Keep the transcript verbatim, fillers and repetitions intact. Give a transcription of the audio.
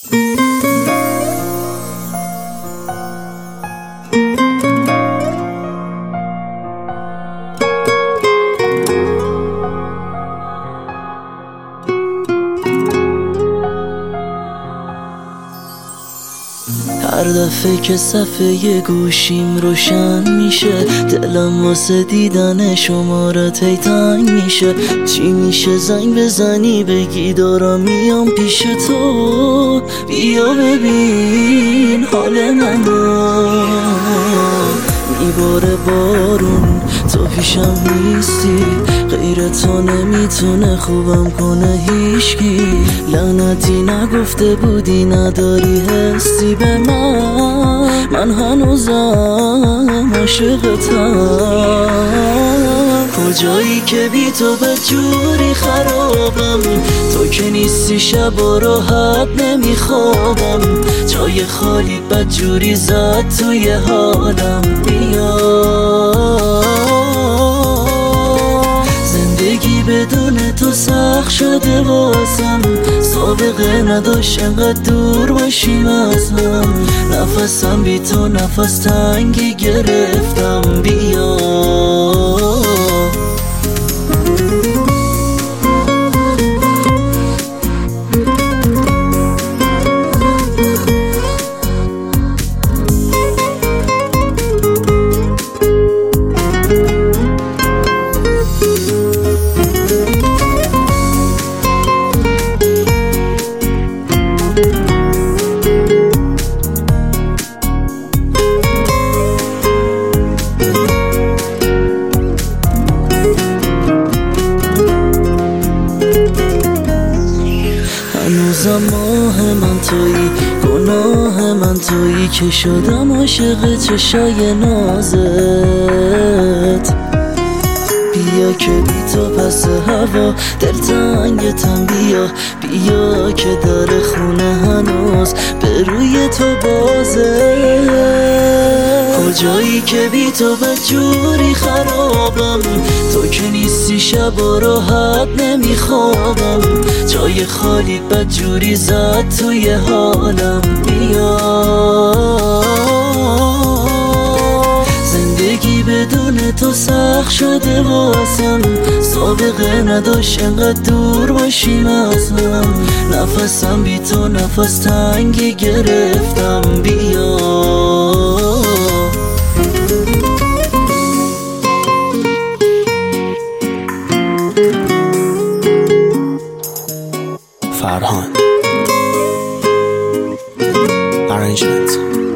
هر دفعه که صفحه گوشیم روشن میشه دلم واسه دیدن شمارت هی تنگ میشه. چی میشه زنگ بزنی بگی دارم میام پیش تو، بیا ببین حال منو. میباره بارون تو پیشم نیستی، غیر تو نمیتونه خوبم کنه هیچکی. لعنتی نگفته بودی نداری حسی به من، من هنوزم عاشقتم. کجایی که بی تو به جوری خرابم، تو که نیستی شبا راحت نمیخوابم. جای خالی بد جوری زد توی حالم، بیا زندگی بدون تو سخت شده واسم. سابقه نداشت انقدر دور باشیم از هم، نفسم بی تو نفس تنگی گرفتم، بیا هنوزم ماه من تویی، گناه من تویی که شدم عاشق چشای نازت. بیا که بی تو پس هوا دلتنگتم، بیا بیا که در خونه هنوز به روی تو بازه. کجایی که بی تو به جوری خرابم، تو که نیستی شبا راحت نمیخوابم. جای خالی بد جوری زد توی حالم، بیا زندگی بدون تو سخت شده واسم. سابقه نداشت انقدر دور باشیم از هم، نفسم بی تو نفس تنگی گرفتم، بیا فرهان Arrangement